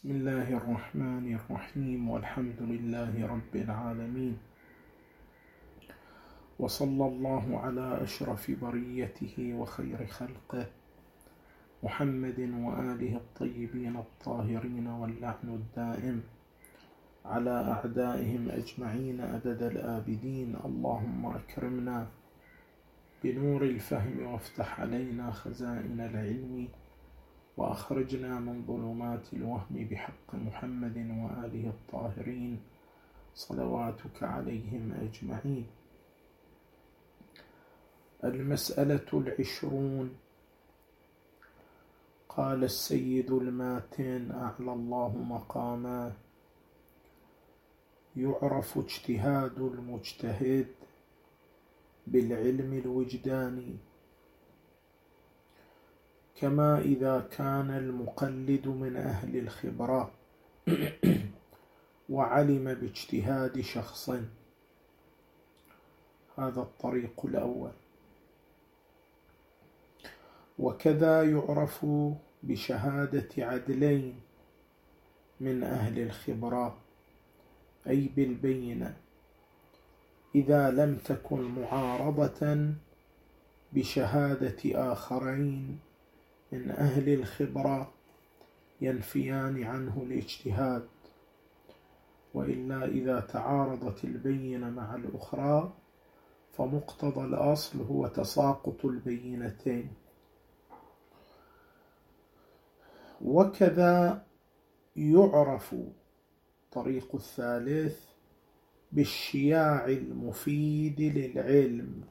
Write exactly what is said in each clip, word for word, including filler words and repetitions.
بسم الله الرحمن الرحيم، والحمد لله رب العالمين، وصلى الله على أشرف بريته وخير خلقه محمد وآله الطيبين الطاهرين، واللعن الدائم على أعدائهم أجمعين أبد الآبدين. اللهم أكرمنا بنور الفهم وافتح علينا خزائن العلم، وأخرجنا من ظلمات الوهم بحق محمد وآله الطاهرين صلواتك عليهم أجمعين. المسألة العشرون. قال السيد الماتن أعلى الله مقاما: يعرف اجتهاد المجتهد بالعلم الوجداني، كما إذا كان المقلد من أهل الخبرة وعلم باجتهاد شخص. هذا الطريق الأول. وكذا يعرف بشهادة عدلين من أهل الخبرة، أي بالبينة، إذا لم تكن معارضة بشهادة آخرين من أهل الخبرة ينفيان عنه الاجتهاد، وإلا إذا تعارضت البينة مع الأخرى فمقتضى الأصل هو تساقط البينتين. وكذا يعرف الطريق الثالث بالشياع المفيد للعلم،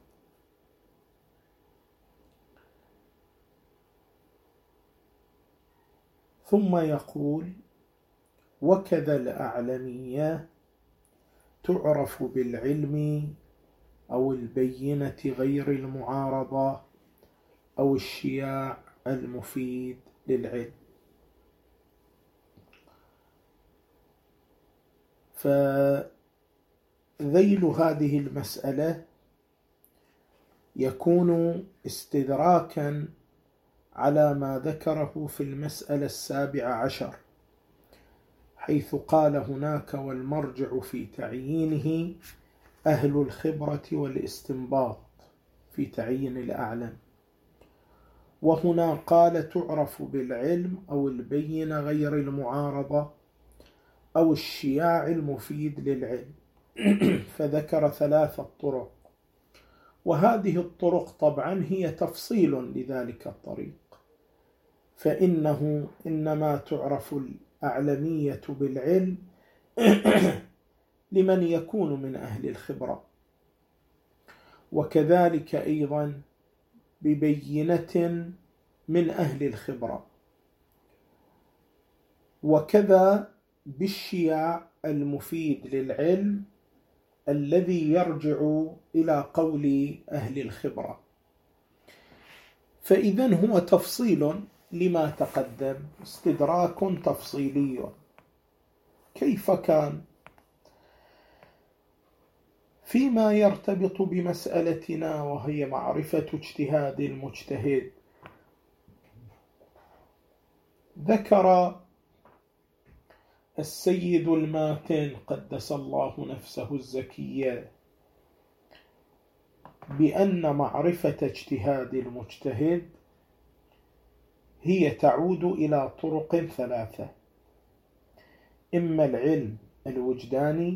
ثم يقول: وكذا الأعلمية تعرف بالعلم أو البينة غير المعارضة أو الشياع المفيد للعلم. فذيل هذه المسألة يكون استدراكا على ما ذكره في المسألة السابعة عشر، حيث قال هناك: والمرجع في تعيينه أهل الخبرة والاستنباط في تعيين الأعلم. وهنا قال: تعرف بالعلم أو البينة غير المعارضة أو الشياع المفيد للعلم. فذكر ثلاثة طرق، وهذه الطرق طبعا هي تفصيل لذلك الطريق، فإنه إنما تعرف الأعلمية بالعلم لمن يكون من أهل الخبرة، وكذلك أيضا ببينة من أهل الخبرة، وكذا بالشياع المفيد للعلم الذي يرجع إلى قول أهل الخبرة. فإذن هو تفصيل لما تقدم، استدراك تفصيلي. كيف كان؟ فيما يرتبط بمسألتنا وهي معرفة اجتهاد المجتهد، ذكر السيد الماتن قدس الله نفسه الزكية بأن معرفة اجتهاد المجتهد هي تعود إلى طرق ثلاثة: إما العلم الوجداني،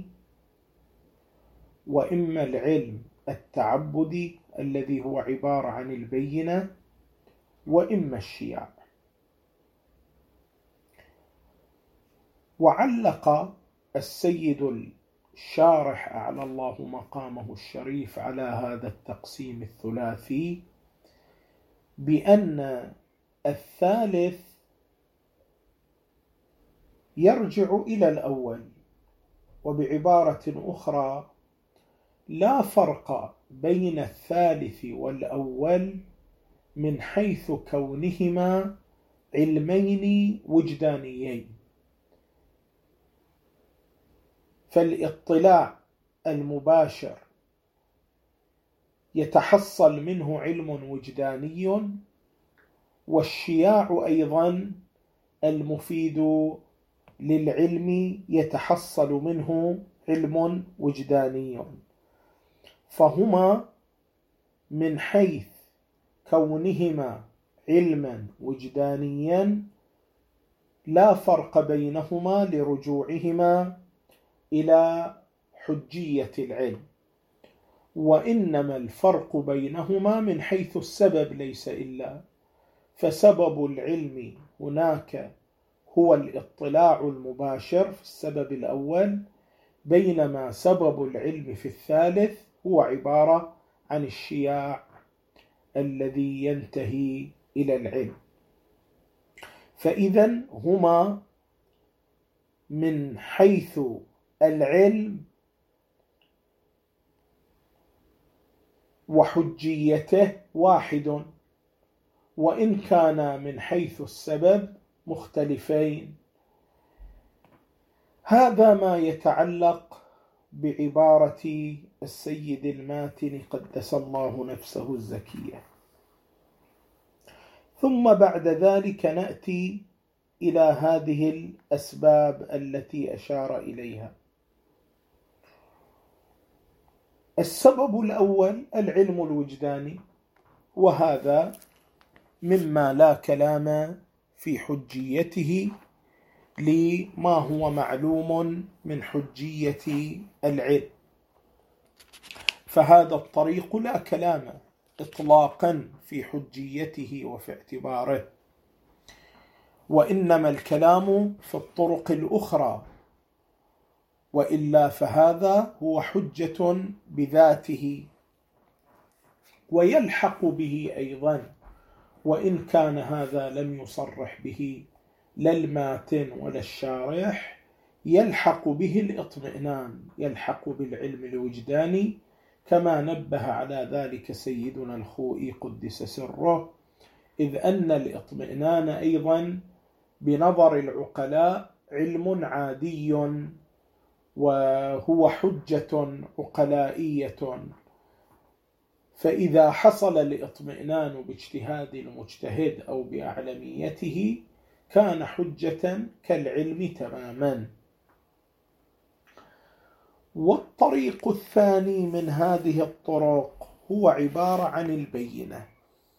وإما العلم التعبدي الذي هو عبارة عن البينة، وإما الشياع. وعلق السيد الشارح أعلى الله مقامه الشريف على هذا التقسيم الثلاثي بأن الثالث يرجع إلى الأول، وبعبارة أخرى لا فرق بين الثالث والأول من حيث كونهما علمين وجدانيين. فالاطلاع المباشر يتحصل منه علم وجداني، والشياع أيضا المفيد للعلم يتحصل منه علم وجداني، فهما من حيث كونهما علما وجدانيا لا فرق بينهما لرجوعهما إلى حجية العلم، وإنما الفرق بينهما من حيث السبب ليس إلا، فسبب العلم هناك هو الاطلاع المباشر في السبب الأول، بينما سبب العلم في الثالث هو عبارة عن الشياع الذي ينتهي إلى العلم. فإذا هما من حيث العلم وحجيته واحد، وإن كان من حيث السبب مختلفين. هذا ما يتعلق بعبارة السيد الماتن قدس الله نفسه الزكية. ثم بعد ذلك نأتي إلى هذه الأسباب التي أشار إليها. السبب الأول العلم الوجداني، وهذا مما لا كلام في حجيته لما هو معلوم من حجية العلم، فهذا الطريق لا كلام إطلاقا في حجيته وفي اعتباره، وإنما الكلام في الطرق الأخرى، وإلا فهذا هو حجة بذاته ويلحق به أيضا، وإن كان هذا لم يصرح به لا الماتن ولا الشارح، يلحق به الإطمئنان، يلحق بالعلم الوجداني، كما نبه على ذلك سيدنا الخوئي قدس سره، إذ أن الإطمئنان أيضا بنظر العقلاء علم عادي، وهو حجة عقلائية، فإذا حصل الإطمئنان باجتهاد المجتهد أو بأعلميته كان حجة كالعلم تماما. والطريق الثاني من هذه الطرق هو عبارة عن البينة،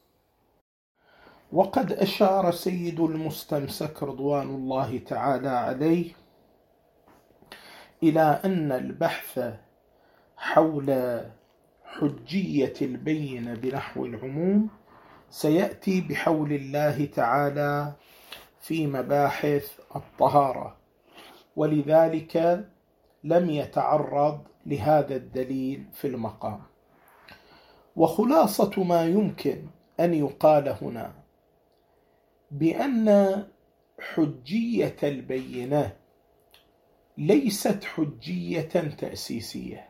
وقد أشار سيد المستمسك رضوان الله تعالى عليه إلى أن البحث حول حجية البينة بنحو العموم سيأتي بحول الله تعالى في مباحث الطهارة، ولذلك لم يتعرض لهذا الدليل في المقام. وخلاصة ما يمكن أن يقال هنا بأن حجية البينة ليست حجية تأسيسية،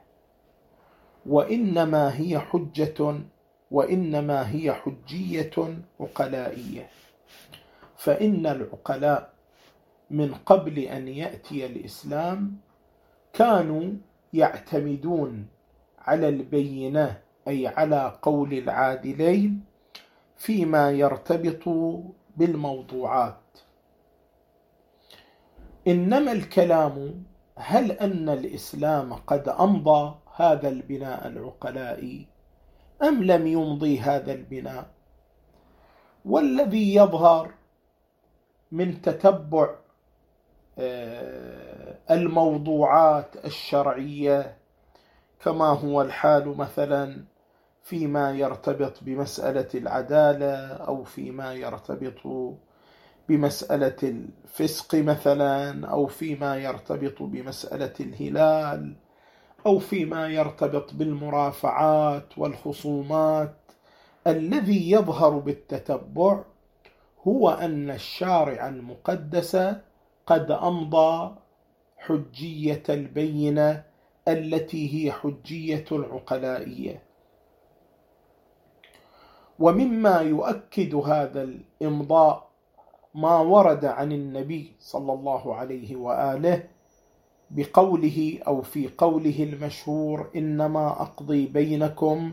وإنما هي حجة وإنما هي حجية عقلائية، فإن العقلاء من قبل أن يأتي الإسلام كانوا يعتمدون على البينة، أي على قول العادلين فيما يرتبط بالموضوعات. إنما الكلام هل أن الإسلام قد أمضى هذا البناء العقلائي أم لم يمضي هذا البناء؟ والذي يظهر من تتبع الموضوعات الشرعية كما هو الحال مثلا فيما يرتبط بمسألة العدالة، أو فيما يرتبط بمسألة الفسق مثلا، أو فيما يرتبط بمسألة الهلال، أو فيما يرتبط بالمرافعات والخصومات، الذي يظهر بالتتبع هو أن الشارع المقدس قد أمضى حجية البينة التي هي حجية العقلائية. ومما يؤكد هذا الإمضاء ما ورد عن النبي صلى الله عليه وآله بقوله أو في قوله المشهور: إنما أقضي بينكم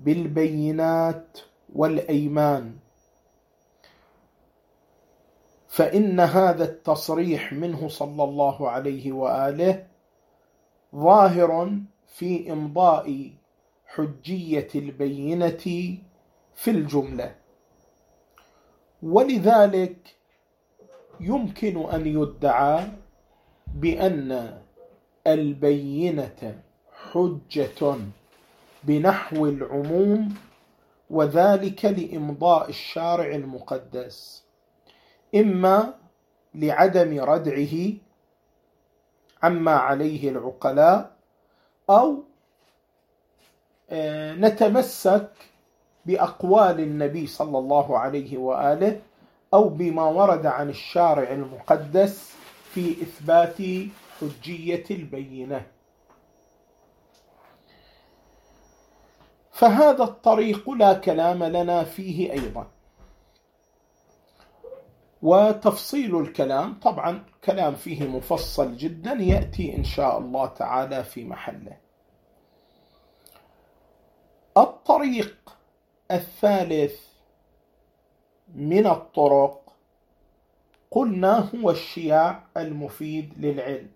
بالبينات والأيمان. فإن هذا التصريح منه صلى الله عليه وآله ظاهر في إمضاء حجية البينة في الجملة، ولذلك يمكن أن يدعى بأن البينة حجة بنحو العموم، وذلك لإمضاء الشارع المقدس، إما لعدم ردعه عما عليه العقلاء، أو نتمسك بأقوال النبي صلى الله عليه وآله أو بما ورد عن الشارع المقدس في إثبات حجية البينة. فهذا الطريق لا كلام لنا فيه أيضا، وتفصيل الكلام طبعا كلام فيه مفصل جدا يأتي إن شاء الله تعالى في محله. الطريق الثالث من الطرق قلنا هو الشياع المفيد للعلم،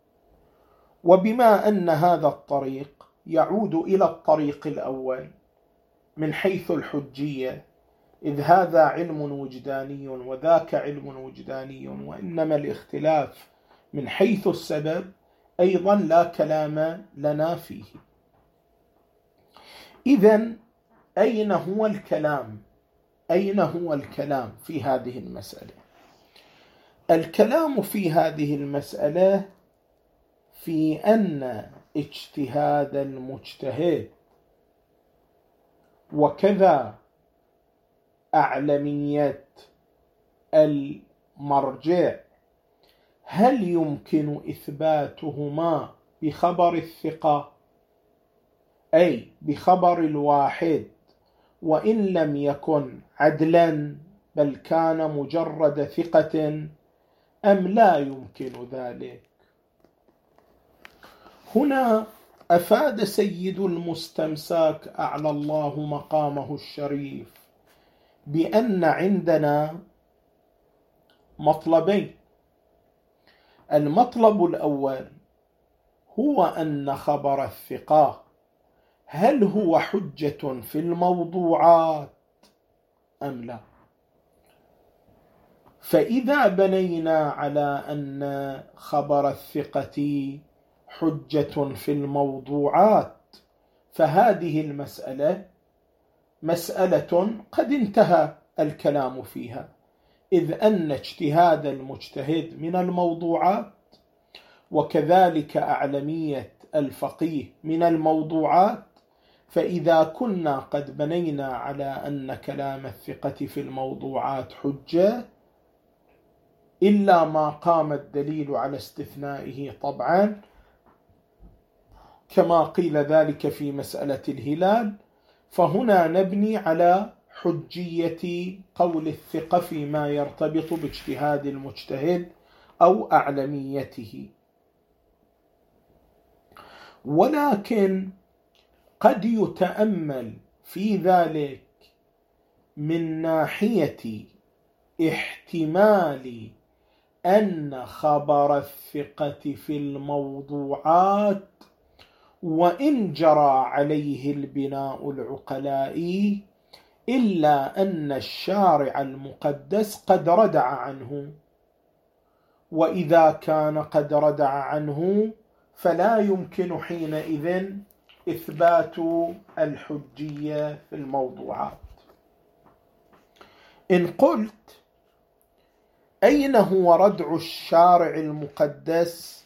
وبما أن هذا الطريق يعود إلى الطريق الأول من حيث الحجية، إذ هذا علم وجداني وذاك علم وجداني، وإنما الاختلاف من حيث السبب، أيضا لا كلام لنا فيه. إذن أين هو الكلام؟ أين هو الكلام في هذه المسألة؟ الكلام في هذه المسألة في أن اجتهاد المجتهد وكذا أعلمية المرجع هل يمكن إثباتهما بخبر الثقة، أي بخبر الواحد وإن لم يكن عدلا بل كان مجرد ثقة، أم لا يمكن ذلك؟ هنا أفاد سيد المستمساك أعلى الله مقامه الشريف بأن عندنا مطلبين. المطلب الأول هو أن خبر الثقة هل هو حجة في الموضوعات أم لا؟ فإذا بنينا على أن خبر الثقة حجة في الموضوعات، فهذه المسألة مسألة قد انتهى الكلام فيها، إذ أن اجتهاد المجتهد من الموضوعات، وكذلك أعلمية الفقيه من الموضوعات. فإذا كنا قد بنينا على أن كلام الثقة في الموضوعات حجة، إلا ما قام الدليل على استثنائه طبعا، كما قيل ذلك في مسألة الهلال، فهنا نبني على حجية قول الثقة فيما يرتبط باجتهاد المجتهد أو أعلميته. ولكن قد يتأمل في ذلك من ناحية احتمال أن خبر الثقة في الموضوعات وإن جرى عليه البناء العقلائي، إلا أن الشارع المقدس قد ردع عنه، وإذا كان قد ردع عنه فلا يمكن حينئذ إثبات الحجية في الموضوعات. إن قلت أين هو ردع الشارع المقدس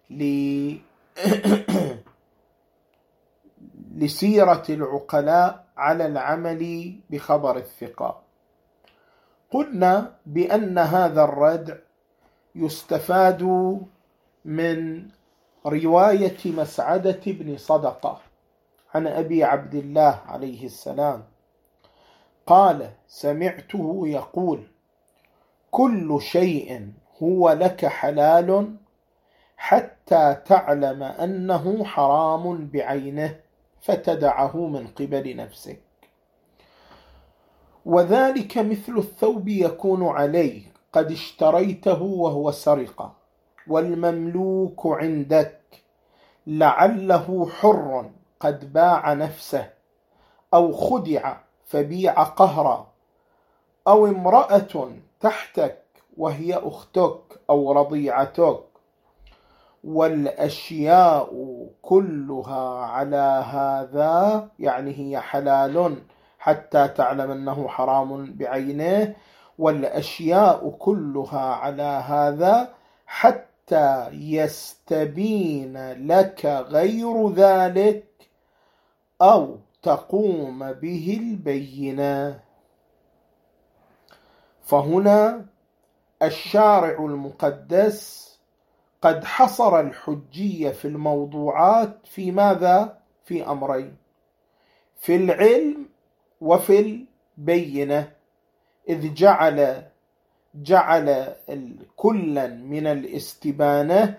لسيرة العقلاء على العمل بخبر الثقة؟ قلنا بأن هذا الردع يستفاد من رواية مسعدة بن صدقة عن أبي عبد الله عليه السلام قال: سمعته يقول: كل شيء هو لك حلال حتى تعلم أنه حرام بعينه فتدعه من قبل نفسك، وذلك مثل الثوب يكون عليك قد اشتريته وهو سرقة والمملوك عندك لعله حر قد باع نفسه أو خدع فبيع قهرا، أو امرأة تحتك وهي أختك أو رضيعتك، والأشياء كلها على هذا، يعني هي حلال حتى تعلم أنه حرام بعينه، والأشياء كلها على هذا حتى يستبين لك غير ذلك أو تقوم به البينة. فهنا الشارع المقدس قد حصر الحجية في الموضوعات في ماذا؟ في أمرين: في العلم وفي البينة، إذ جعل جعل كلا من الاستبانة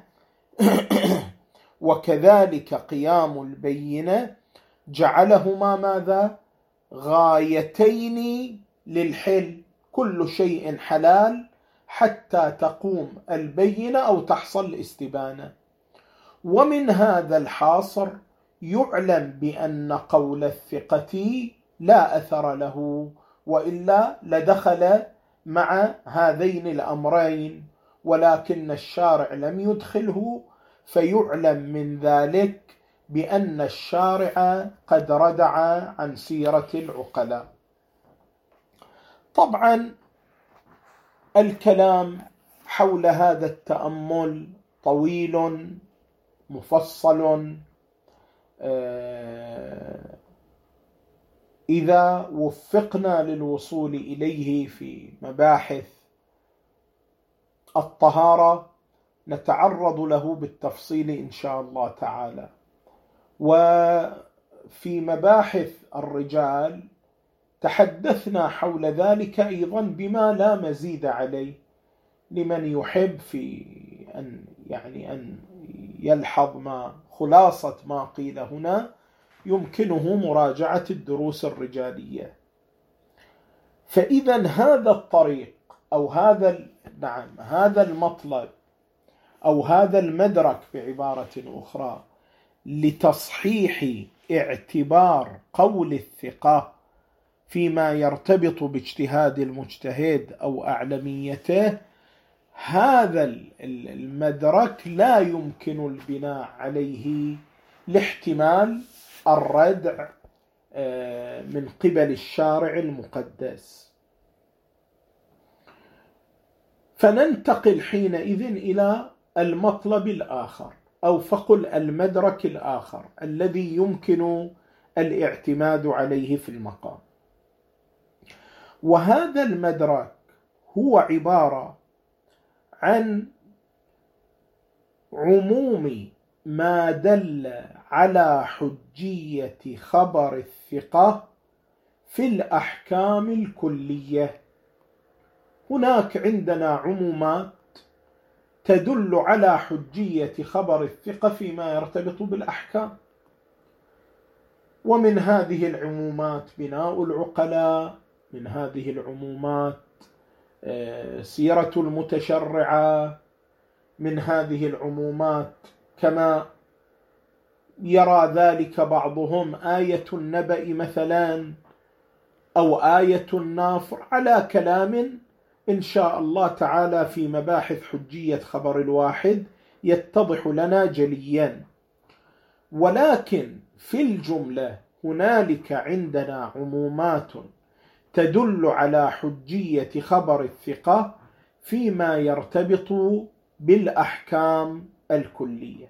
وكذلك قيام البينة جعلهما ماذا؟ غايتين للحل، كل شيء حلال حتى تقوم البينة أو تحصل الاستبانة. ومن هذا الحاصر يعلم بأن قول الثقة لا أثر له، وإلا لدخل مع هذين الأمرين، ولكن الشارع لم يدخله، فيعلم من ذلك بأن الشارع قد ردع عن سيرة العقلاء. طبعا الكلام حول هذا التأمل طويل مفصل، إذا وفقنا للوصول إليه في مباحث الطهارة نتعرض له بالتفصيل إن شاء الله تعالى. وفي مباحث الرجال تحدثنا حول ذلك أيضا بما لا مزيد عليه، لمن يحب في أن يعني أن يلحظ ما خلاصة ما قيل هنا يمكنه مراجعة الدروس الرجالية. فإذا هذا الطريق أو هذا نعم هذا المطلب أو هذا المدرك بعبارة أخرى لتصحيح اعتبار قول الثقة فيما يرتبط باجتهاد المجتهد أو أعلميته، هذا المدرك لا يمكن البناء عليه لاحتمال الردع من قبل الشارع المقدس. فننتقل حينئذ إلى المطلب الآخر، أو فقل المدرك الآخر الذي يمكن الاعتماد عليه في المقام. وهذا المدرك هو عبارة عن عموم ما دل على حجية خبر الثقة في الأحكام الكلية. هناك عندنا عمومات تدل على حجية خبر الثقة فيما يرتبط بالأحكام، ومن هذه العمومات بناء العقلاء، من هذه العمومات سيرة المتشرعة، من هذه العمومات كما يرى ذلك بعضهم آية النبأ مثلا أو آية النافر، على كلام إن شاء الله تعالى في مباحث حجية خبر الواحد يتضح لنا جليا. ولكن في الجملة هنالك عندنا عمومات تدل على حجية خبر الثقة فيما يرتبط بالأحكام الكلية.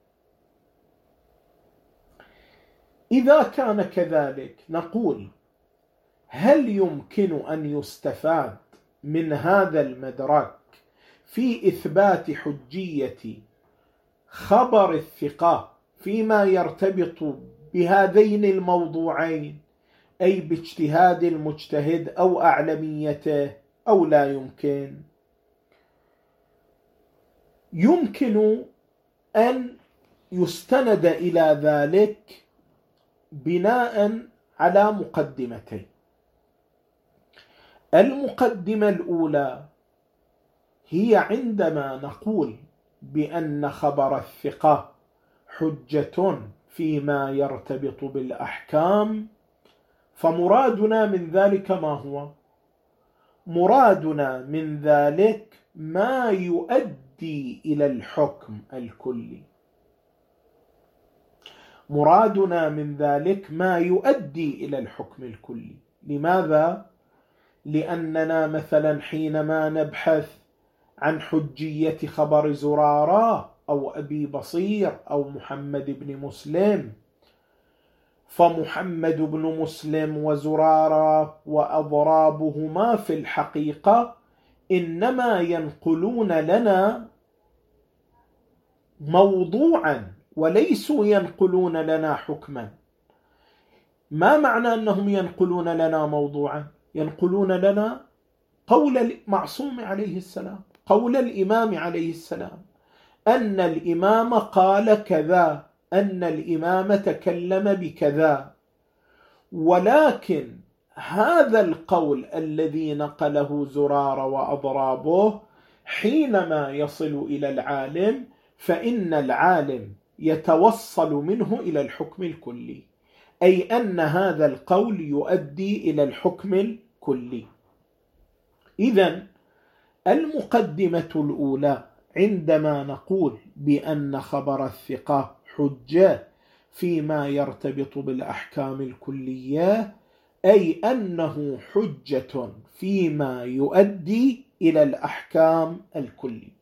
إذا كان كذلك نقول: هل يمكن أن يستفاد من هذا المدرك في إثبات حجية خبر الثقة فيما يرتبط بهذين الموضوعين، أي باجتهاد المجتهد أو أعلميته، أو لا يمكن؟ يمكن أن يستند إلى ذلك بناء على مقدمتين. المقدمة الأولى هي عندما نقول بأن خبر الثقة حجة فيما يرتبط بالأحكام، فمرادنا من ذلك ما هو؟ مرادنا من ذلك ما يؤدي إلى الحكم الكلي. مرادنا من ذلك ما يؤدي إلى الحكم الكلي. لماذا؟ لأننا مثلا حينما نبحث عن حجية خبر زرارة أو أبي بصير أو محمد بن مسلم، فمحمد بن مسلم وزرارة وأضرابهما في الحقيقة إنما ينقلون لنا موضوعا وليسوا ينقلون لنا حكما. ما معنى أنهم ينقلون لنا موضوعا؟ ينقلون لنا قول المعصوم عليه السلام، قول الإمام عليه السلام، أن الإمام قال كذا، أن الإمام تكلم بكذا. ولكن هذا القول الذي نقله زرار وأضرابه حينما يصل إلى العالم فإن العالم يتوصل منه إلى الحكم الكلي، أي أن هذا القول يؤدي إلى الحكم الكلي. إذن المقدمة الأولى عندما نقول بأن خبر الثقة حجة فيما يرتبط بالأحكام الكلية، أي أنه حجة فيما يؤدي إلى الأحكام الكلية.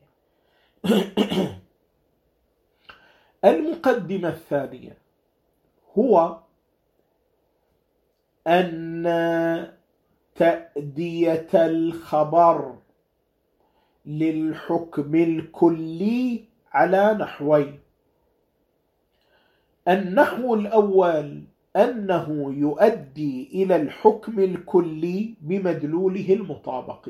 المقدمة الثانية هو أن تأدية الخبر للحكم الكلي على نحوين. النحو الأول أنه يؤدي إلى الحكم الكلي بمدلوله المطابقي،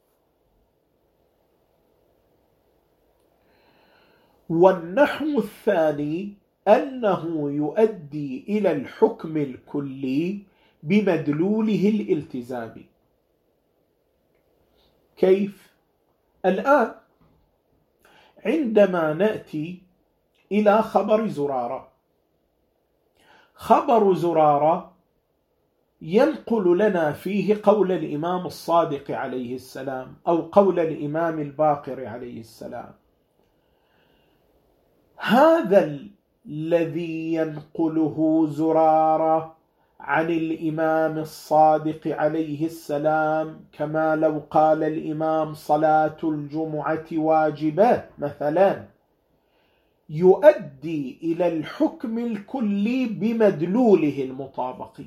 والنحو الثاني أنه يؤدي إلى الحكم الكلي بمدلوله الالتزامي. كيف؟ الآن عندما نأتي إلى خبر زرارة، خبر زرارة ينقل لنا فيه قول الإمام الصادق عليه السلام أو قول الإمام الباقر عليه السلام. هذا الذي ينقله زرارة عن الإمام الصادق عليه السلام، كما لو قال الإمام صلاة الجمعة واجبة مثلا، يؤدي إلى الحكم الكلي بمدلوله المطابقي،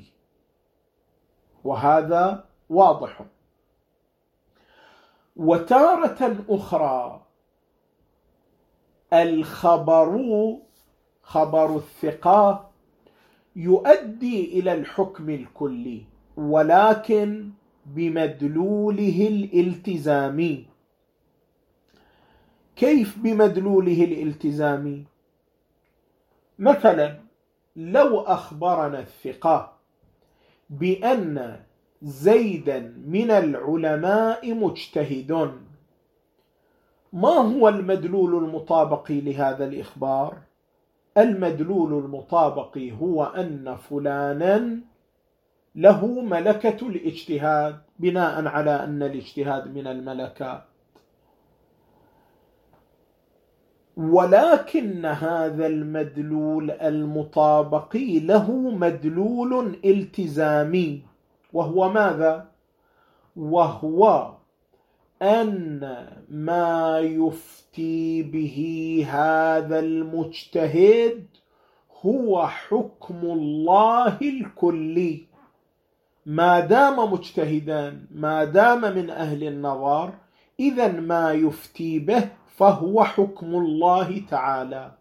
وهذا واضح. وتارة أخرى الخبر خبر الثقة يؤدي إلى الحكم الكلي ولكن بمدلوله الالتزامي. كيف بمدلوله الالتزامي؟ مثلا لو أخبرنا الثقة بأن زيدا من العلماء مجتهد، ما هو المدلول المطابقي لهذا الإخبار؟ المدلول المطابقي هو أن فلانا له ملكة الاجتهاد، بناء على أن الاجتهاد من الملكات. ولكن هذا المدلول المطابقي له مدلول التزامي، وهو ماذا؟ وهو أن ما يفتي به هذا المجتهد هو حكم الله الكلي. ما دام مجتهدا، ما دام من أهل النظر، إذن ما يفتي به فهو حكم الله تعالى.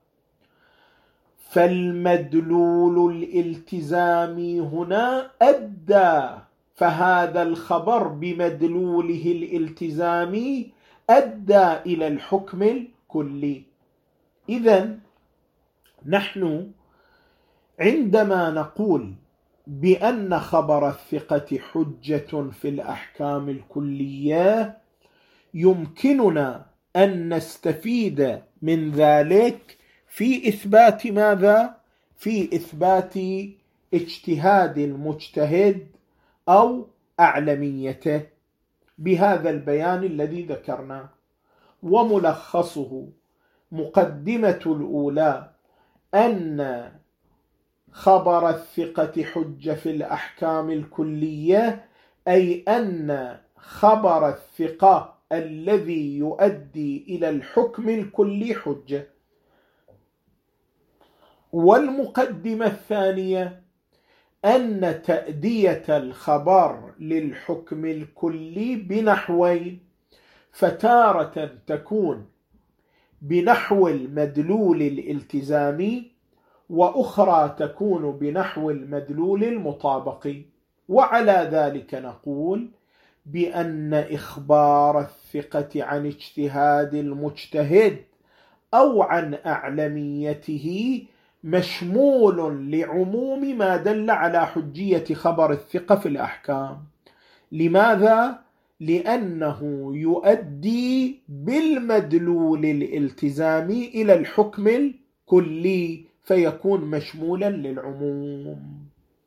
فالمدلول الالتزامي هنا أدى، فهذا الخبر بمدلوله الالتزامي أدى إلى الحكم الكلي. إذن نحن عندما نقول بأن خبر الثقة حجة في الأحكام الكلية، يمكننا أن نستفيد من ذلك في إثبات ماذا؟ في إثبات اجتهاد المجتهد أو أعلميته بهذا البيان الذي ذكرناه. وملخصه مقدمة الأولى أن خبر الثقة حجة في الأحكام الكلية، أي أن خبر الثقة الذي يؤدي إلى الحكم الكلي حجة. والمقدمة الثانية أن تأدية الخبر للحكم الكلي بنحوين، فتارة تكون بنحو المدلول الالتزامي، وأخرى تكون بنحو المدلول المطابقي. وعلى ذلك نقول بأن إخبار الثقة عن اجتهاد المجتهد أو عن أعلميته مشمول لعموم ما دل على حجية خبر الثقة في الأحكام. لماذا؟ لأنه يؤدي بالمدلول الالتزامي إلى الحكم الكلي، فيكون مشمولا للعموم.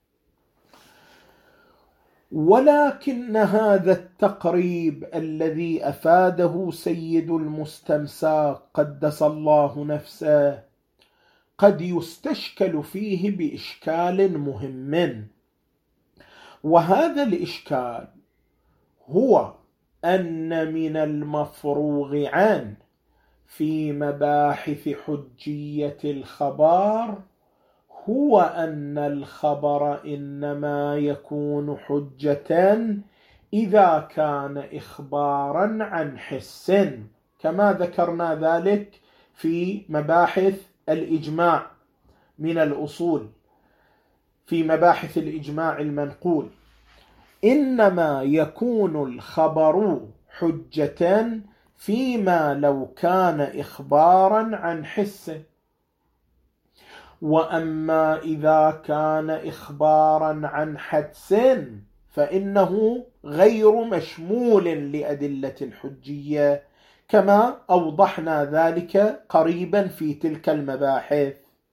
ولكن هذا التقريب الذي أفاده سيد المستمساك قدس الله نفسه قد يستشكل فيه بإشكال مهم، وهذا الإشكال هو أن من المفروغ عنه في مباحث حجية الخبر هو أن الخبر إنما يكون حجة إذا كان إخبارا عن حس، كما ذكرنا ذلك في مباحث الإجماع من الأصول، في مباحث الإجماع المنقول. إنما يكون الخبر حجة فيما لو كان إخبارا عن حس، وأما إذا كان إخبارا عن حدس فإنه غير مشمول لأدلة الحجية، كما أوضحنا ذلك قريبا في تلك المباحث.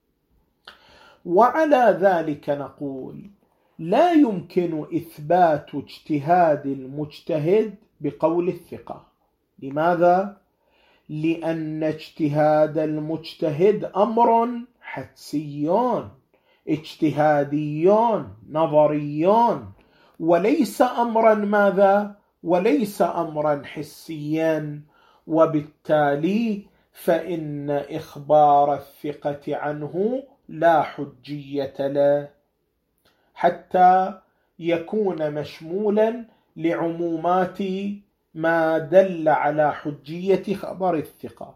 وعلى ذلك نقول لا يمكن إثبات اجتهاد المجتهد بقول الثقة. لماذا؟ لأن اجتهاد المجتهد أمر حدسي اجتهادي نظري، وليس أمرا ماذا؟ وليس أمرا حسيا. وبالتالي فإن إخبار الثقة عنه لا حجية له حتى يكون مشمولا لعمومات ما دل على حجية خبر الثقة.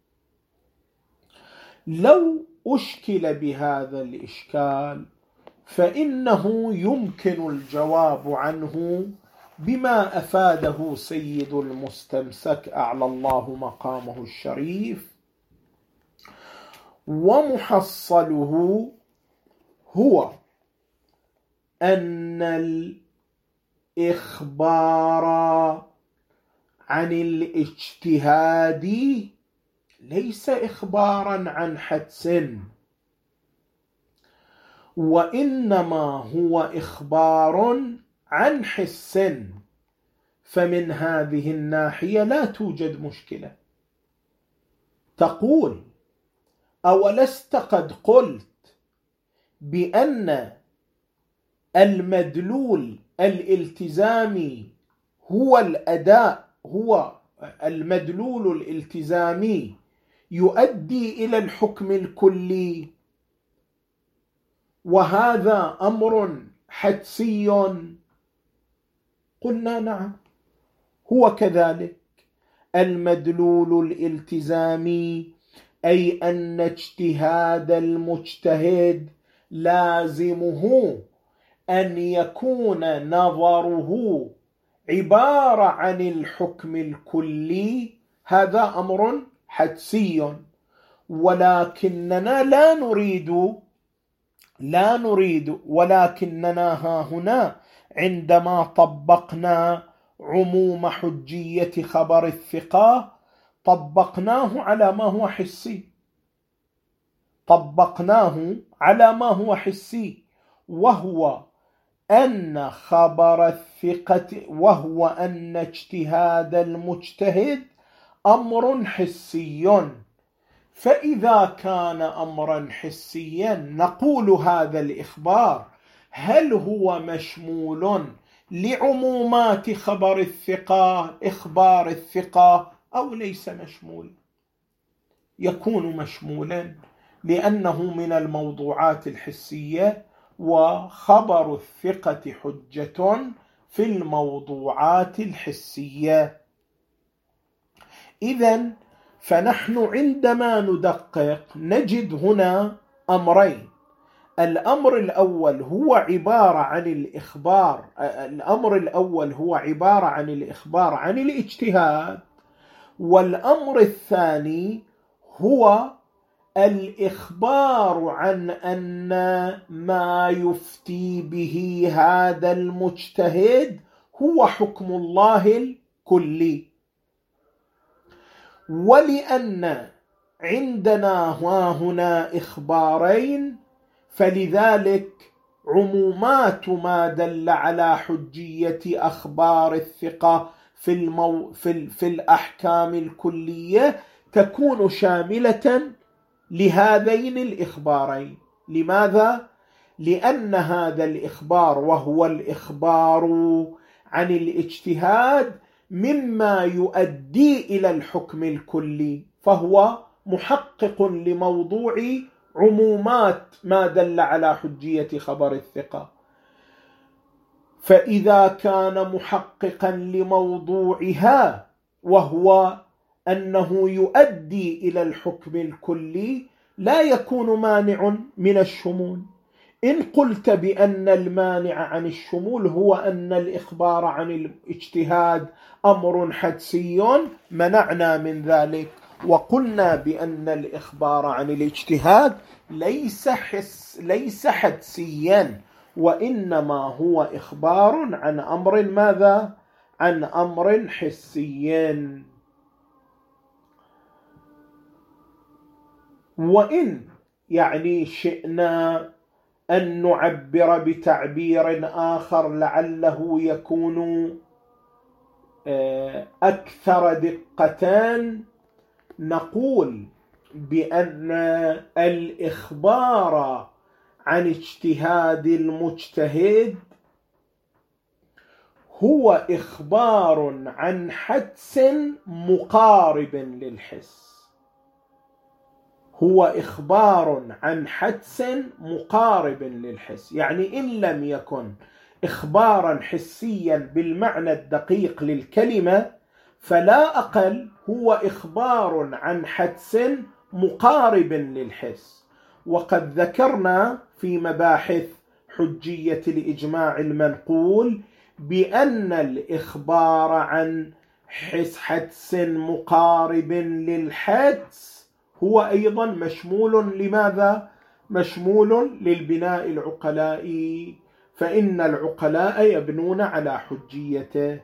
لو أشكل بهذا الإشكال فإنه يمكن الجواب عنه بما أفاده سيد المستمسك أعلى الله مقامه الشريف، ومحصله هو أن الإخبار عن الاجتهاد ليس إخبارا عن حدس، وإنما هو إخبار عن حس، فمن هذه الناحية لا توجد مشكلة. تقول أولست قد قلت بأن المدلول الالتزامي هو الأداء، هو المدلول الالتزامي يؤدي إلى الحكم الكلي، وهذا أمر حدسي؟ قلنا نعم هو كذلك. المدلول الالتزامي أي أن اجتهاد المجتهد لازمه أن يكون نظره عبارة عن الحكم الكلي، هذا أمر حدسي. ولكننا لا نريد لا نريد ولكننا ها هنا عندما طبقنا عموم حجية خبر الثقة طبقناه على ما هو حسي طبقناه على ما هو حسي وهو أن خبر الثقة وهو أن اجتهاد المجتهد أمر حسي. فإذا كان أمرا حسيا نقول هذا الإخبار هل هو مشمول لعمومات خبر الثقة إخبار الثقة أو ليس مشمول؟ يكون مشمولا لأنه من الموضوعات الحسية، وخبر الثقة حجة في الموضوعات الحسية. إذن فنحن عندما ندقق نجد هنا أمرين. الأمر الأول هو عبارة عن الإخبار الأمر الأول هو عبارة عن الإخبار عن الاجتهاد، والأمر الثاني هو الإخبار عن أن ما يفتي به هذا المجتهد هو حكم الله الكلي. ولأن عندنا هنا إخبارين فلذلك عمومات ما دل على حجية أخبار الثقة في, المو... في, ال... في الأحكام الكلية تكون شاملة لهذين الإخبارين. لماذا؟ لأن هذا الإخبار وهو الإخبار عن الاجتهاد مما يؤدي إلى الحكم الكلي، فهو محقق لموضوع عمومات ما دل على حجية خبر الثقة. فإذا كان محققا لموضوعها وهو أنه يؤدي إلى الحكم الكلي لا يكون مانع من الشمول. إن قلت بأن المانع عن الشمول هو أن الإخبار عن الاجتهاد أمر حدسي منعنا من ذلك، وقلنا بأن الإخبار عن الاجتهاد ليس حس ليس حدسيا، وإنما هو إخبار عن أمر ماذا؟ عن أمر حسي. وإن يعني شئنا أن نعبر بتعبير آخر لعله يكون أكثر دقة، نقول بأن الإخبار عن اجتهاد المجتهد هو إخبار عن حدس مقارب للحس هو إخبار عن حدس مقارب للحس يعني إن لم يكن إخبارا حسيا بالمعنى الدقيق للكلمة فلا أقل هو إخبار عن حدس مقارب للحس. وقد ذكرنا في مباحث حجية الإجماع المنقول بأن الإخبار عن حدس مقارب للحدس هو أيضا مشمول لماذا؟ مشمول للبناء العقلائي، فإن العقلاء يبنون على حجيته.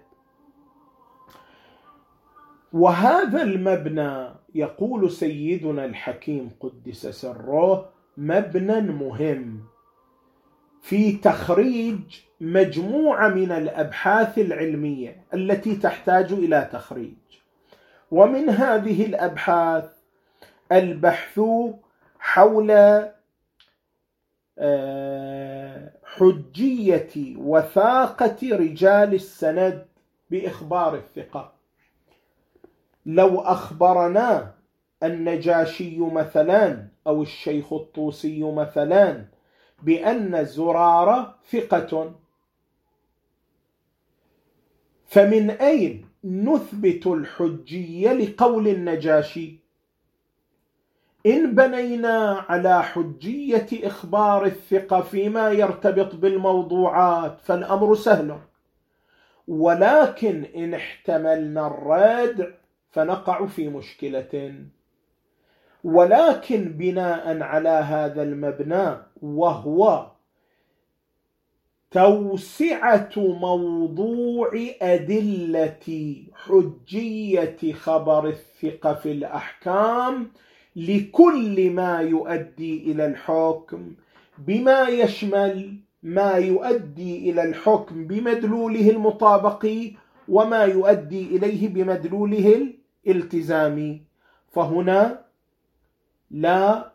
وهذا المبنى يقول سيدنا الحكيم قدس سره مبنى مهم في تخريج مجموعة من الأبحاث العلمية التي تحتاج إلى تخريج. ومن هذه الأبحاث البحث حول حجية وثاقة رجال السند بإخبار الثقة. لو أخبرنا النجاشي مثلا أو الشيخ الطوسي مثلا بأن زرارة ثقة، فمن أين نثبت الحجية لقول النجاشي؟ إن بنينا على حجية إخبار الثقة فيما يرتبط بالموضوعات فالأمر سهل، ولكن إن احتملنا الردع فنقع في مشكلة. ولكن بناء على هذا المبنى وهو توسعة موضوع أدلة حجية خبر الثقة في الأحكام لكل ما يؤدي إلى الحكم، بما يشمل ما يؤدي إلى الحكم بمدلوله المطابقي وما يؤدي إليه بمدلوله الالتزامي. فهنا لا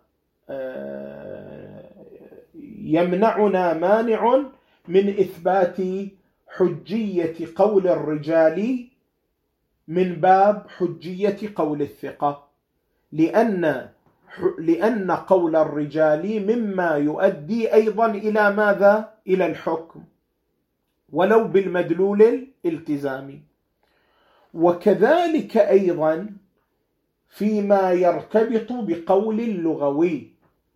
يمنعنا مانع من إثبات حجية قول الرجال من باب حجية قول الثقة، لأن لأن قول الرجال مما يؤدي أيضا إلى ماذا؟ إلى الحكم ولو بالمدلول الالتزامي. وكذلك أيضا فيما يرتبط بقول اللغوي،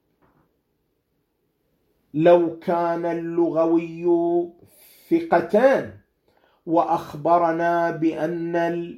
لو كان اللغوي ثقتان وأخبرنا بأن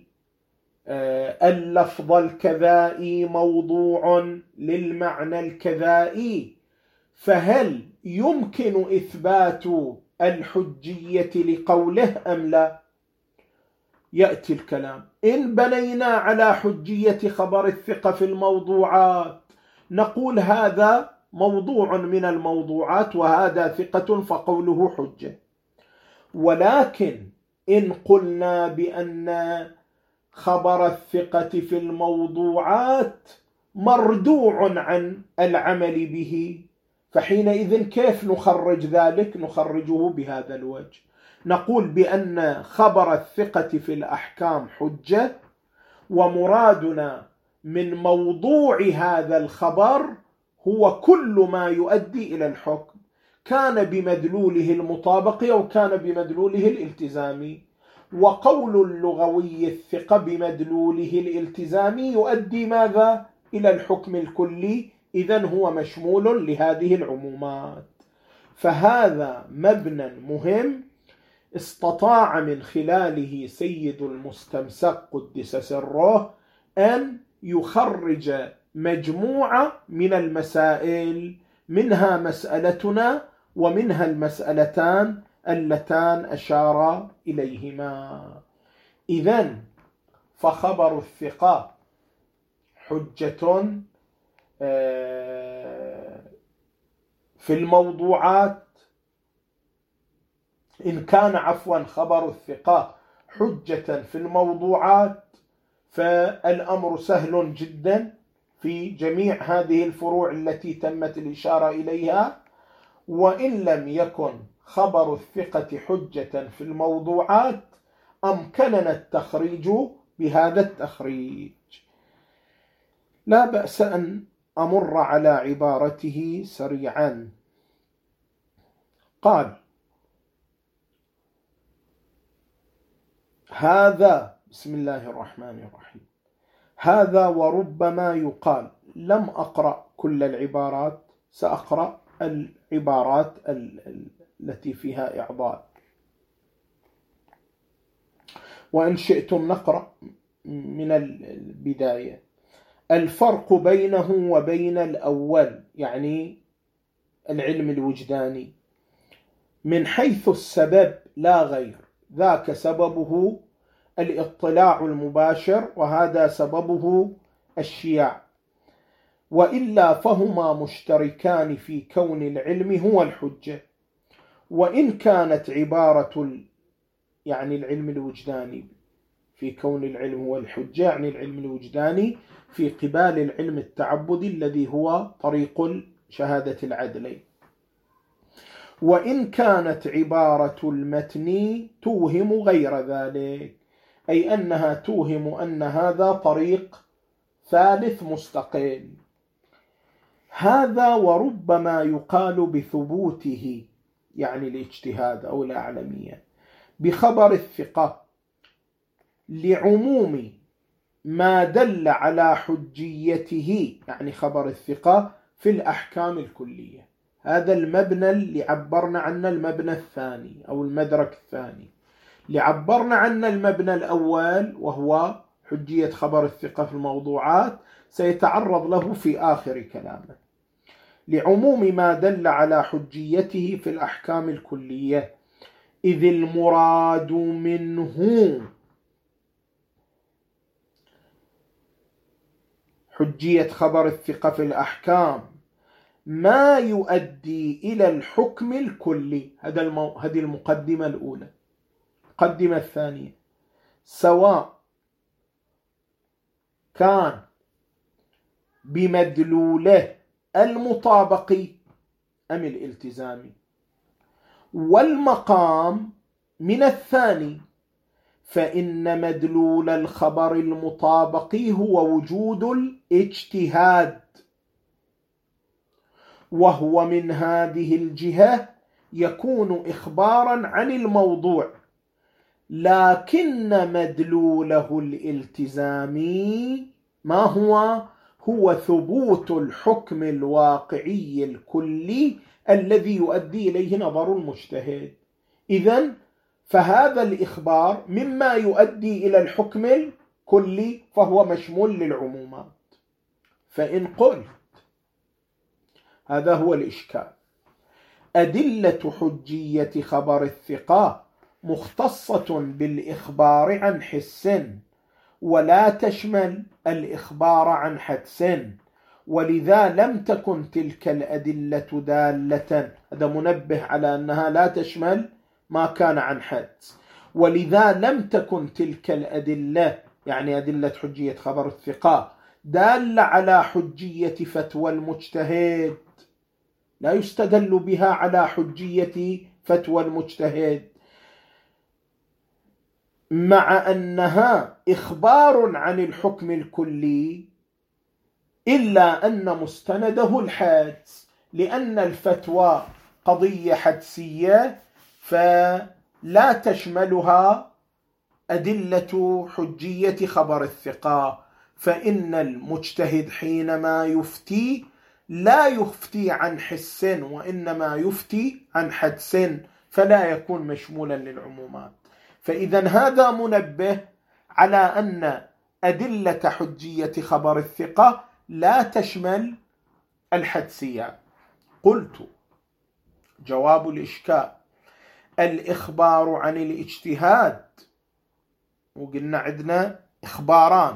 اللفظ الكذائي موضوع للمعنى الكذائي، فهل يمكن إثبات الحجية لقوله أم لا؟ يأتي الكلام: إن بنينا على حجية خبر الثقة في الموضوعات نقول هذا موضوع من الموضوعات وهذا ثقة فقوله حجة. ولكن إن قلنا بأن خبر الثقة في الموضوعات مردوع عن العمل به، فحينئذ كيف نخرج ذلك؟ نخرجه بهذا الوجه، نقول بأن خبر الثقة في الأحكام حجة، ومرادنا من موضوع هذا الخبر هو كل ما يؤدي إلى الحكم، كان بمدلوله المطابق أو كان بمدلوله الالتزامي. وقول اللغوي الثقة بمدلوله الالتزامي يؤدي ماذا؟ إلى الحكم الكلي، إذن هو مشمول لهذه العمومات. فهذا مبنى مهم استطاع من خلاله سيد المستمسك قدس سره أن يخرج مجموعة من المسائل، منها مسألتنا ومنها المسألتان اللتان أشار إليهما. إذن فخبر الثقة حجة في الموضوعات، إن كان عفوا خبر الثقة حجة في الموضوعات فالأمر سهل جدا في جميع هذه الفروع التي تمت الإشارة إليها. وإن لم يكن خبر الثقة حجة في الموضوعات أمكننا التخريج بهذا التخريج. لا بأس أن أمر على عبارته سريعا. قال: هذا بسم الله الرحمن الرحيم هذا وربما يقال. لم أقرأ كل العبارات، سأقرأ العبارات التي فيها إعضال، وإن شئتم نقرأ من البداية. الفرق بينه وبين الأول يعني العلم الوجداني من حيث السبب لا غير، ذاك سببه الاطلاع المباشر وهذا سببه الشياع، وإلا فهما مشتركان في كون العلم هو الحجة. وإن كانت عبارة يعني العلم الوجداني في كون العلم هو الحجة، يعني العلم الوجداني في قبال العلم التعبدي الذي هو طريق شهادة العدلين. وإن كانت عبارة المتن توهم غير ذلك، أي أنها توهم أن هذا طريق ثالث مستقل. هذا وربما يقال بثبوته يعني الاجتهاد أو الأعلمية بخبر الثقة لعموم ما دل على حجيته، يعني خبر الثقة في الأحكام الكلية. هذا المبنى اللي عبرنا عنه المبنى الثاني أو المدرك الثاني. لعبرنا عنه المبنى الأول وهو حجية خبر الثقة في الموضوعات سيتعرض له في آخر كلامه. لعموم ما دل على حجيته في الأحكام الكلية، إذ المراد منه حجية خبر الثقة في الأحكام ما يؤدي إلى الحكم الكلي. هذا المو... هذه المقدمة الأولى. المقدمة الثانية: سواء كان بمدلوله المطابقي أم الالتزامي. والمقام من الثاني، فإن مدلول الخبر المطابقي هو وجود الاجتهاد، وهو من هذه الجهة يكون إخبارا عن الموضوع، لكن مدلوله الالتزامي ما هو؟ هو ثبوت الحكم الواقعي الكلي الذي يؤدي إليه نظر المجتهد. إذن فهذا الإخبار مما يؤدي إلى الحكم الكلي فهو مشمول للعمومات. فإن قلت، هذا هو الإشكال، أدلة حجية خبر الثقة مختصة بالإخبار عن حس ولا تشمل الإخبار عن حدس، ولذا لم تكن تلك الأدلة دالة. هذا منبه على أنها لا تشمل ما كان عن حدس. ولذا لم تكن تلك الأدلة، يعني أدلة حجية خبر الثقة، دالة على حجية فتوى المجتهد. لا يستدل بها على حجية فتوى المجتهد، مع أنها إخبار عن الحكم الكلي، إلا أن مستنده الحدس، لأن الفتوى قضية حدسية فلا تشملها أدلة حجية خبر الثقة. فإن المجتهد حينما يفتي لا يفتي عن حس وإنما يفتي عن حدس، فلا يكون مشمولا للعمومات. فإذا هذا منبه على أن أدلة حجية خبر الثقة لا تشمل الحدسيات. قلت: جواب الإشكال: الإخبار عن الاجتهاد، وقلنا عندنا إخباران،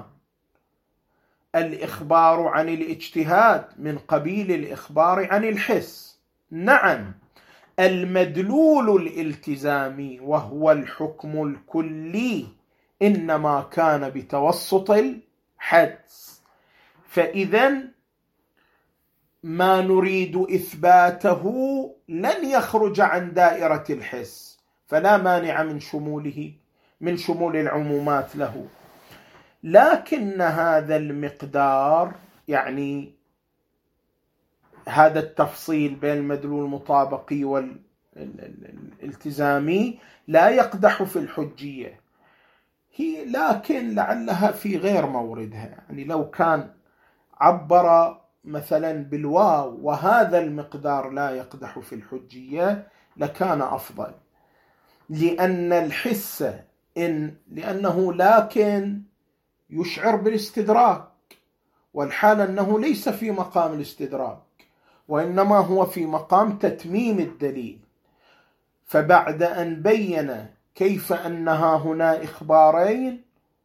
الإخبار عن الاجتهاد من قبيل الإخبار عن الحس. نعم، المدلول الالتزامي وهو الحكم الكلي إنما كان بتوسط الحدس، فإذا ما نريد إثباته لن يخرج عن دائرة الحس، فلا مانع من شموله من شمول العمومات له. لكن هذا المقدار، يعني هذا التفصيل بين المدلول المطابقي والالتزامي، لا يقدح في الحجية هي، لكن لعلها في غير موردها. يعني لو كان عبر مثلا بالواو وهذا المقدار لا يقدح في الحجية لكان أفضل، لأن الحس إن لأنه لكن يشعر بالاستدراك، والحال أنه ليس في مقام الاستدراك وإنما هو في مقام تتميم الدليل. فبعد أن بين كيف أنها هنا إخبارين،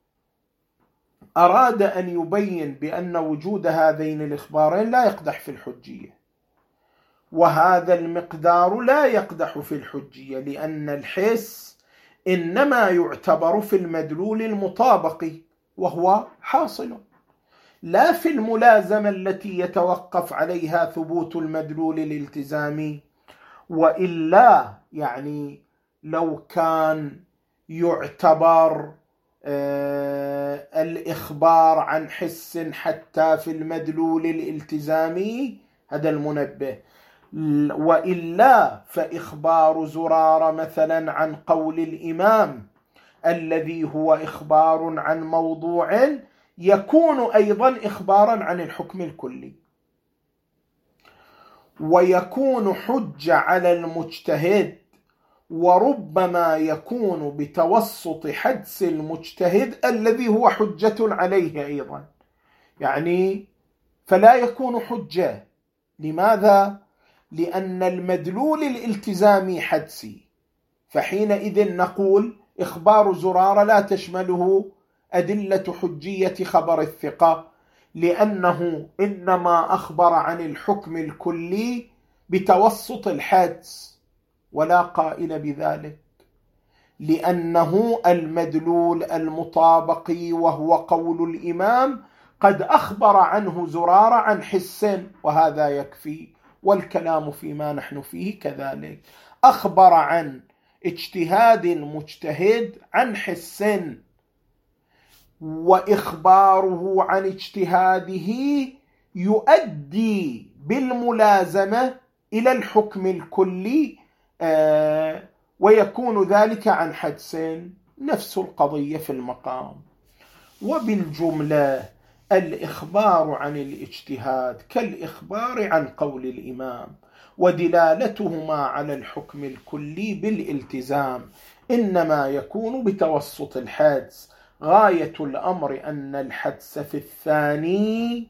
أراد أن يبين بأن وجود هذين الإخبارين لا يقدح في الحجية، وهذا المقدار لا يقدح في الحجية، لأن الحس إنما يعتبر في المدلول المطابقي وهو حاصل، لا في الملازمة التي يتوقف عليها ثبوت المدلول الالتزامي. وإلا يعني لو كان يعتبر آه الإخبار عن حس حتى في المدلول الالتزامي، هذا المنبه. وإلا فإخبار زرارة مثلا عن قول الإمام الذي هو إخبار عن موضوع يكون أيضا إخبارا عن الحكم الكلي، ويكون حجة على المجتهد، وربما يكون بتوسط حدس المجتهد الذي هو حجة عليه أيضا، يعني فلا يكون حجة لماذا؟ لأن المدلول الالتزامي حدسي، فحينئذ نقول إخبار زرارة لا تشمله أدلة حجية خبر الثقة، لأنه إنما أخبر عن الحكم الكلي بتوسط الحدس، ولا قائل بذلك، لأنه المدلول المطابقي وهو قول الإمام قد أخبر عنه زرارة عن حس، وهذا يكفي، والكلام فيما نحن فيه كذلك. أخبر عن اجتهاد المجتهد عن حس، وإخباره عن اجتهاده يؤدي بالملازمة إلى الحكم الكلي، آه ويكون ذلك عن حدس، نفس القضية في المقام. وبالجملة الإخبار عن الاجتهاد كالإخبار عن قول الإمام، ودلالتهما على الحكم الكلي بالالتزام إنما يكون بتوسط الحدس. غاية الأمر أن الحدس في الثاني،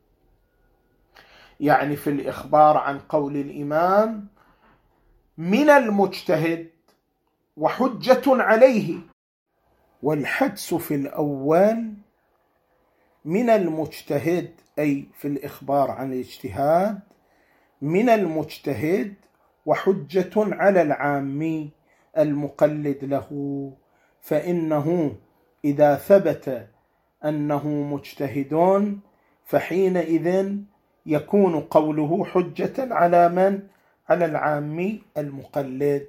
يعني في الإخبار عن قول الإمام، من المجتهد وحجة عليه، والحدس في الأول من المجتهد، أي في الإخبار عن الاجتهاد من المجتهد وحجة على العامي المقلد له، فإنه إذا ثبت أنه مجتهد فحينئذ يكون قوله حجة على من؟ على العامي المقلد.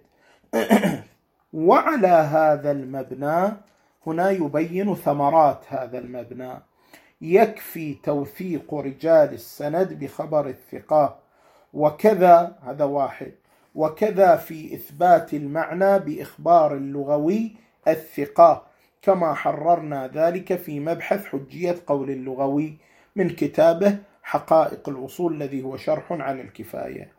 وعلى هذا المبنى هنا يبين ثمرات هذا المبنى. يكفي توثيق رجال السند بخبر الثقة، وكذا، هذا واحد، وكذا في إثبات المعنى بإخبار اللغوي الثقة، كما حررنا ذلك في مبحث حجية قول اللغوي من كتابه حقائق الأصول الذي هو شرح على الكفاية.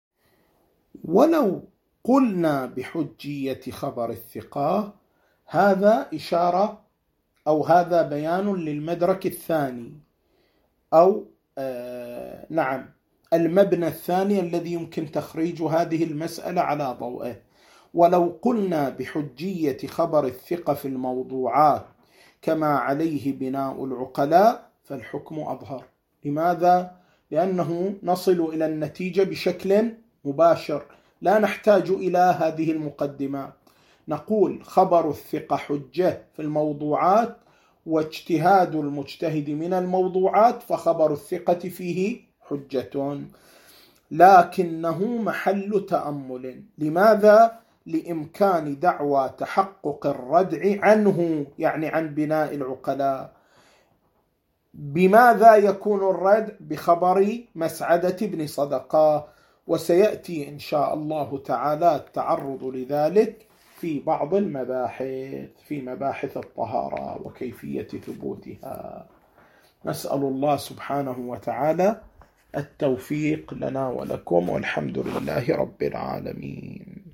ولو قلنا بحجية خبر الثقة، هذا إشارة أو هذا بيان للمدرك الثاني، أو آه نعم المبنى الثاني الذي يمكن تخريج هذه المسألة على ضوءه. ولو قلنا بحجية خبر الثقة في الموضوعات كما عليه بناء العقلاء فالحكم أظهر. لماذا؟ لأنه نصل إلى النتيجة بشكل مباشر، لا نحتاج إلى هذه المقدمات. نقول خبر الثقة حجة في الموضوعات، واجتهاد المجتهد من الموضوعات، فخبر الثقة فيه حجة، لكنه محل تأمل. لماذا؟ لإمكان دعوى تحقق الردع عنه، يعني عن بناء العقلاء. بماذا يكون الردع؟ بخبر مسعدة بن صدقة، وسيأتي إن شاء الله تعالى التعرض لذلك في بعض المباحث، في مباحث الطهارة وكيفية ثبوتها. نسأل الله سبحانه وتعالى التوفيق لنا ولكم، والحمد لله رب العالمين.